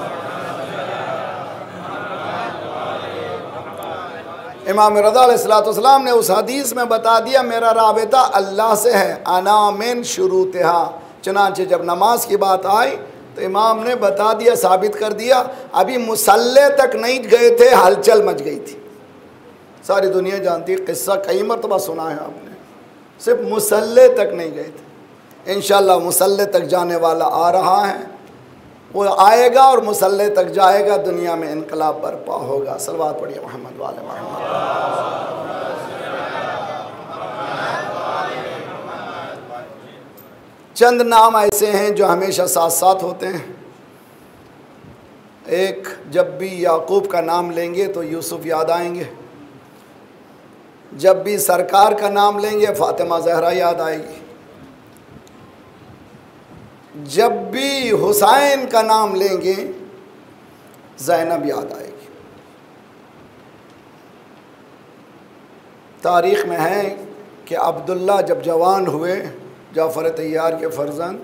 इमाम रज़ा अलैहिस्सलाम ने उस हदीस में बता दिया मेरा राबिता अल्लाह से है, अना मिन शुरूतिहा। चुनांचे जब नमाज की बात आई तो इमाम ने बता दिया, साबित कर दिया। अभी मुसल्ले तक नहीं गए थे, हलचल मच गई थी, सारी दुनिया जानती है, किस्सा कई मरतबा सुना है आपने। सिर्फ मुसल्ले तक नहीं गए थे, इंशाअल्लाह मुसल्ले तक जाने वाला आ रहा है, वो आएगा और मुसल्ले तक जाएगा, दुनिया में इनकलाब बर्पा होगा। सलवात पढ़िए मोहम्मद वाले मोहम्मद। चंद नाम ऐसे हैं जो हमेशा साथ साथ होते हैं। एक, जब भी याकूब का नाम लेंगे तो यूसुफ याद आएंगे, जब भी सरकार का नाम लेंगे फातिमा ज़हरा याद आएगी, जब भी हुसैन का नाम लेंगे ज़ैनब याद आएगी। तारीख़ में है कि अब्दुल्ला जब जवान हुए, जाफ़र तैयार के फर्जंद,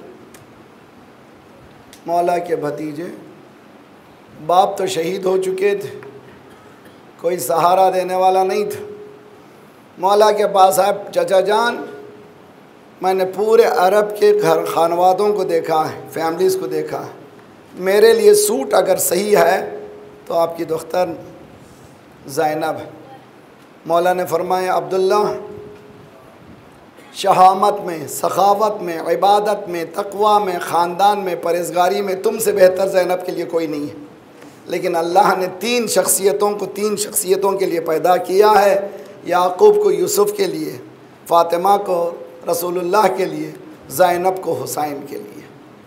मौला के भतीजे, बाप तो शहीद हो चुके थे, कोई सहारा देने वाला नहीं था। मौला के पास आए, चचा जान मैंने पूरे अरब के घर खानवादों को देखा है, फैमिलीज़ को देखा है, मेरे लिए सूट अगर सही है तो आपकी दुख्तर ज़ैनब है। मौला ने फरमाया अब्दुल्ला, शहामत में, सखावत में, इबादत में, तक़वा में, ख़ानदान में, परहेज़गारी में तुमसे बेहतर ज़ैनब के लिए कोई नहीं है। लेकिन अल्लाह ने तीन शख्सियतों को तीन शख्सियतों के लिए पैदा किया है, याकूब को यूसुफ़ के लिए, फ़ातिमा को रसूलुल्लाह के लिए, ज़ैनब को हुसैन के लिए।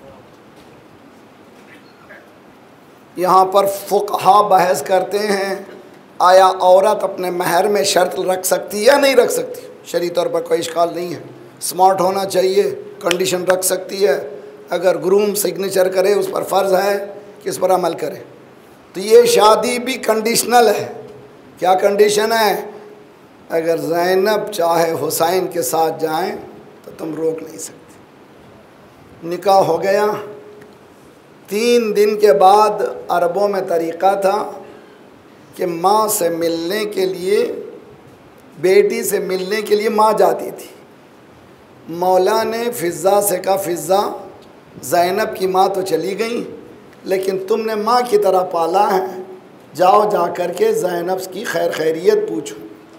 यहाँ पर फ़ुक़हा बहस करते हैं आया औरत अपने महर में शर्त रख सकती है या नहीं रख सकती। शरई तौर पर कोई इश्काल नहीं है, स्मार्ट होना चाहिए, कंडीशन रख सकती है। अगर ग्रूम सिग्नेचर करे उस पर फ़र्ज़ है कि इस पर अमल करे। तो ये शादी भी कंडीशनल है। क्या कंडीशन है? अगर ज़ैनब चाहे हुसैन के साथ जाएं तो तुम रोक नहीं सकते। निकाह हो गया, तीन दिन के बाद अरबों में तरीक़ा था कि माँ से मिलने के लिए, बेटी से मिलने के लिए माँ जाती थी। मौला ने फ़िज़्ज़ा से कहा फ़िज़्ज़ा, ज़ैनब की माँ तो चली गई लेकिन तुमने माँ की तरह पाला है, जाओ जा कर के ज़ैनब की खैर खैरियत पूछो।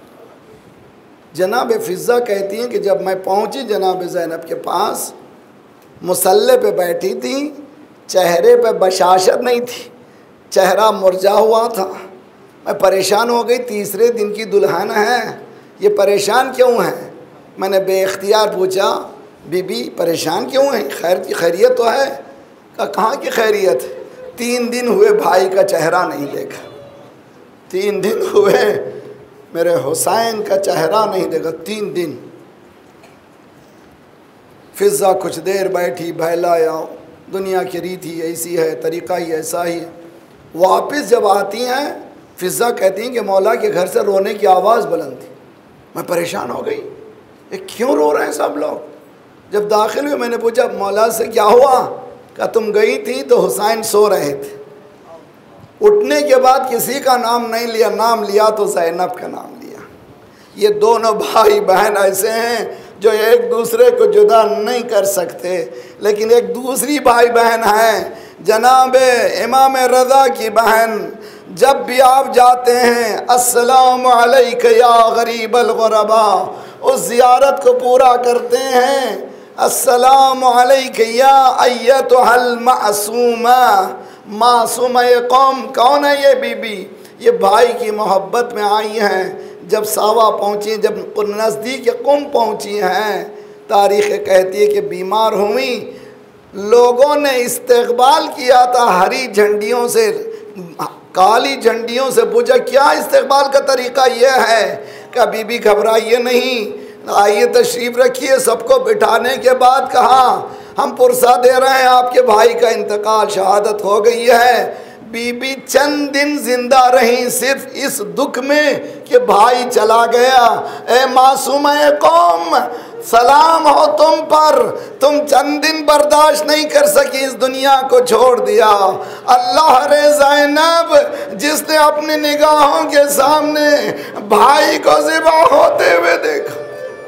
जनाब फ़िज़्ज़ा कहती हैं कि जब मैं पहुंची जनाब ज़ैनब के पास, मुसल्ले पे बैठी थी, चेहरे पे बशाशत नहीं थी, चेहरा मुरझा हुआ था। मैं परेशान हो गई, तीसरे दिन की दुल्हन है, ये परेशान क्यों है? मैंने बेख्तियार पूछा बीबी परेशान क्यों है, खैर की खैरियत तो है? कहा कहाँ की खैरियत? तीन दिन हुए भाई का चेहरा नहीं देखा, तीन दिन हुए मेरे हुसैन का चेहरा नहीं देखा, तीन दिन। फ़िज़्ज़ा कुछ देर बैठी, बहलाया, दुनिया की रीति ऐसी है, तरीक़ा ही ऐसा ही है। वापस जब आती हैं फ़िज़्ज़ा कहती हैं कि मौला के घर से रोने की आवाज़ बुलंद थी। मैं परेशान हो गई, ये क्यों रो रहे हैं सब लोग। जब दाखिल हुए मैंने पूछा मौला से क्या हुआ? कहा तुम गई थी तो हुसैन सो रहे थे, उठने के बाद किसी का नाम नहीं लिया, नाम लिया तो ज़ैनब का नाम लिया। ये दोनों भाई बहन ऐसे हैं जो एक दूसरे को जुदा नहीं कर सकते। लेकिन एक दूसरी भाई बहन है जनाब इमाम रज़ा की बहन, जब भी आप जाते हैं अस्सलामु अलैका या गरीबल गुरबा, उस ज़ियारत को पूरा करते हैं। अस्सलामु अलैका या अय्यतुहल मासूमा, मासूमा ये कौम कौन है? ये बीबी, ये भाई की मोहब्बत में आई हैं। जब सावा पहुँची, जब नज़दीक कुम पहुँची हैं, तारीख़ कहती है कि बीमार हुई, लोगों ने इस्तकबाल किया था हरी झंडियों से, काली झंडियों से। पूछा क्या इस्तकबाल का तरीक़ा यह है? कि बीबी घबराइए नहीं, आइए तशरीफ़ रखिए। सबको बिठाने के बाद कहा हम पुरसा दे रहे हैं, आपके भाई का इंतकाल, शहादत हो गई है। बीबी चंद दिन जिंदा रही सिर्फ इस दुख में कि भाई चला गया। ए मासूम ए कौम, सलाम हो तुम पर, तुम चंद दिन बर्दाश्त नहीं कर सकी, इस दुनिया को छोड़ दिया। अल्लाह रे ज़ैनब, जिसने अपनी निगाहों के सामने भाई को ज़िबा होते हुए देखा।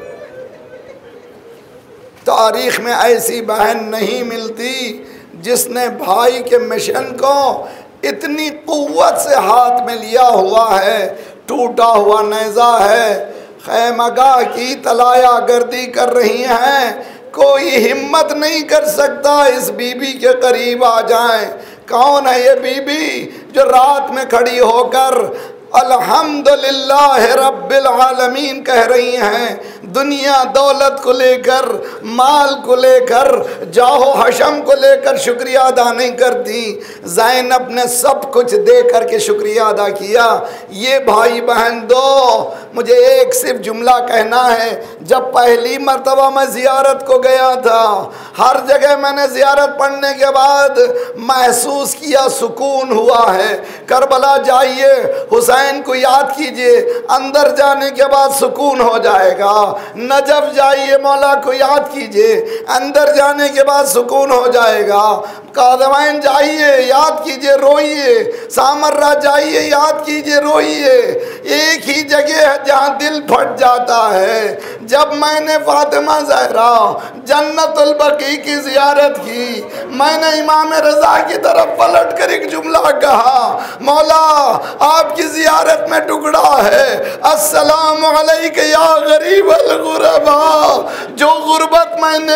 तारीख में ऐसी बहन नहीं मिलती जिसने भाई के मिशन को इतनी कुव्वत से हाथ में लिया हुआ है। टूटा हुआ नेज़ा है, खैमगाह की तलाया गर्दी कर रही हैं, कोई हिम्मत नहीं कर सकता इस बीबी के करीब आ जाए। कौन है ये बीबी जो रात में खड़ी होकर अल्हम्दुलिल्लाह रब्बिल आलमीन कह रही हैं? दुनिया दौलत को लेकर, माल को लेकर, जाहो हशम को लेकर शुक्रिया अदा नहीं करती। ज़ैनब ने सब कुछ दे करके शुक्रिया अदा किया। ये भाई बहन दो, मुझे एक सिर्फ जुमला कहना है। जब पहली मर्तबा मैं ज़ियारत को गया था, हर जगह मैंने ज़ियारत पढ़ने के बाद महसूस किया सुकून हुआ है। करबला जाइए, हुसैन को याद कीजिए, अंदर जाने के बाद सुकून हो जाएगा। नजफ जाइए, मौला को याद कीजिए, अंदर जाने के बाद सुकून हो जाएगा। कादमैन जाइए, याद कीजिए, रोइए। सामर्रा जाइए, याद कीजिए, रोइए। एक ही जगह है जहाँ दिल फट जाता है। जब मैंने फातिमा ज़हरा जन्नतुल बकी की ज़ियारत की, मैंने इमाम रज़ा की तरफ पलट कर एक जुमला कहा, मौला आपकी ज़ियारत में टुकड़ा है। अस्सलामु अलैका या गरीबल गुरबा। जो गुर्बत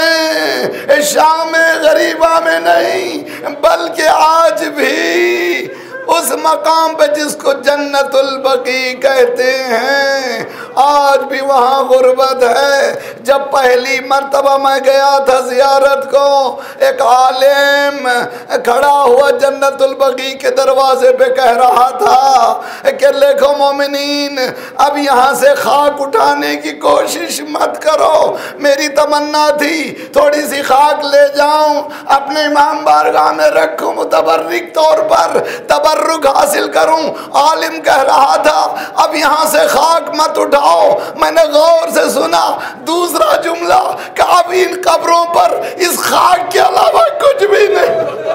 मैंने शाम गरीबा में नहीं, बल्कि आज भी उस मकाम पे जिसको जन्नतुल बकी कहते हैं, आज भी वहाँ गुर्बत है। जब पहली मर्तबा मैं गया था ज़ियारत को, एक आलिम खड़ा हुआ जन्नतुल बकी के दरवाजे पे कह रहा था कि देखो मोमिनीन, अब यहाँ से खाक उठाने की कोशिश मत करो। मेरी तमन्ना थी थोड़ी सी खाक ले जाऊं, अपने इमाम बारगाह में रखूं, मुतबर्रिक तौर पर तबर्रुक हासिल करूं। आलिम कह रहा था अब यहाँ से खाक मत उठाओ। मैंने गौर से सुना दूसरा जुमला कि अब इन कब्रों पर इस खाक के अलावा कुछ भी नहीं।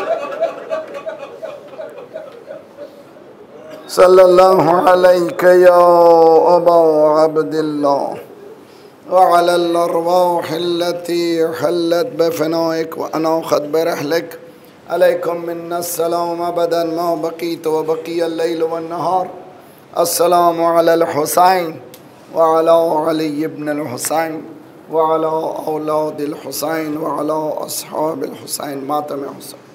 सल्लल्लाहु अलैहि या अबा अब्दिल्लाह व अलल अरवाह अल्लती हल्लत बफनाइक व अनाखत बरहलक अलैकुम मिन्नस्सलाम अबदन मा बकीत व बकियल लैल वन नहार। अस्सलामु अलल हुसैन व अला अली इब्न अल हुसैन व अला औलादिल हुसैन व अला अस्हाबिल हुसैन। मातम हुसैन।